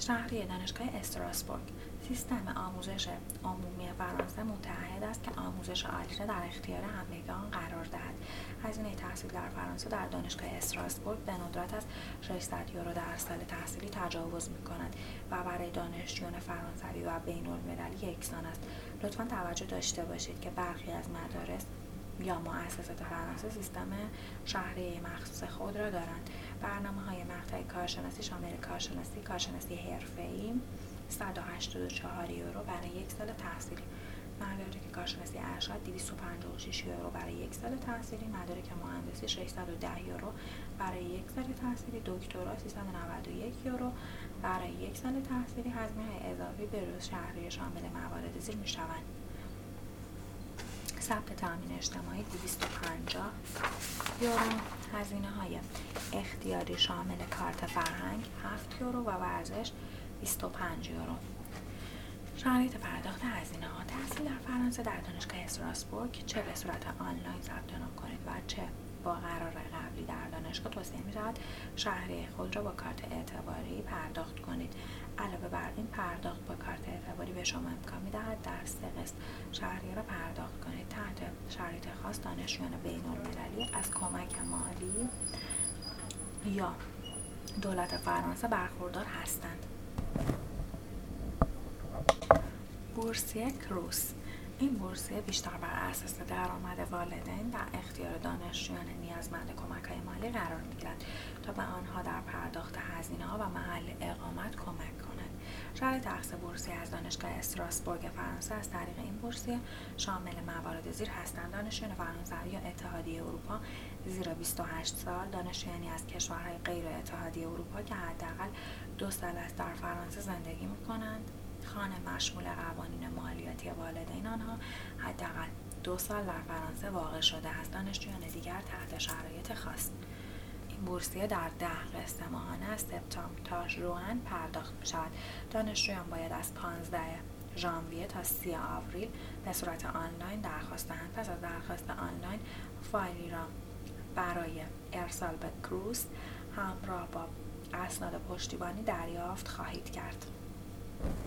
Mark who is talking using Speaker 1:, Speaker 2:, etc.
Speaker 1: شهریه دانشگاه استراسبورگ. سیستم آموزش عمومی فرانسه متعهد است که آموزش عالی را در اختیار همگان قرار دهد. هزینه تحصیل در فرانسه در دانشگاه استراسبورگ به ندرت از 600 یورو در سال تحصیلی تجاوز می‌کند و برای دانشجویان فرانسوی و بین‌المللی یکسان است. لطفاً توجه داشته باشید که برخی از مدارس یا مؤسسات فرانسه سیستم شهریه مخصوص خود را دارند. برنامه‌های مقطع کارشناسی شامل کارشناسی حرفه‌ای 184 یورو برای یک سال تحصیلی، مدارک کارشناسی ارشد 256 یورو برای یک سال تحصیلی، مدارک مهندسی 610 یورو برای یک سال تحصیلی، دکترا 391 یورو برای یک سال تحصیلی. هزینه‌های اضافی به روز شهریه شامل موارد زیر می‌شوند: ثبت تامین اجتماعی 250 یورو، هزینه‌های اختیاری شامل کارت فرهنگ 7 یورو و ورزش 25 یورو. شرایط پرداخت هزینه‌ها: تحصیل در فرانسه در دانشگاه استراسبورگ چه به صورت آنلاین ثبت نام کنید و چه با قرار قبلی در دانشگاه توصیه می‌شود شهریه خود را با کارت اعتباری پرداخت کنید. علاوه بر این، پرداخت با کارت اعتباری به شما امکان می‌دهد در 3 قسط شهریه را پرداخت کنید. تحت شرایط خاص دانشجویان بین‌المللی از کمک مالی یا دولت فرانسه برخوردار هستند. بورسیه کروس. این بورسیه بیشتر بر اساس درآمد والدین در اختیار دانشجویان نیازمند کمک‌های مالی قرار می‌گیرد تا به آنها در پرداخت هزینه‌ها و محل اقامت کمک کند. شرایط اخذ بورسیه از دانشگاه استراسبورگ فرانسه از طریق این بورسیه شامل موارد زیر هستند: دانشجویان فرانسوی یا اتحادیه اروپا زیر 28 سال، دانشجویانی از کشورهای غیر اتحادیه اروپا که حداقل 2 سال است در فرانسه زندگی می‌کنند، خانه مشمول قوانین مالیاتی والدین آنها حداقل 2 سال در فرانسه واقع شده است. دانشجویان دیگر تحت شرایط خاص. این بورسیه در 10 قسط ماهانه از سپتامبر تا ژوئن پرداخت می‌شود. دانشجویان باید از 15 ژانویه تا 30 آوریل به صورت آنلاین درخواست دهند. پس از درخواست آنلاین، فایلی را برای ارسال به کروس همراه با اسناد پشتیبانی دریافت خواهید کرد.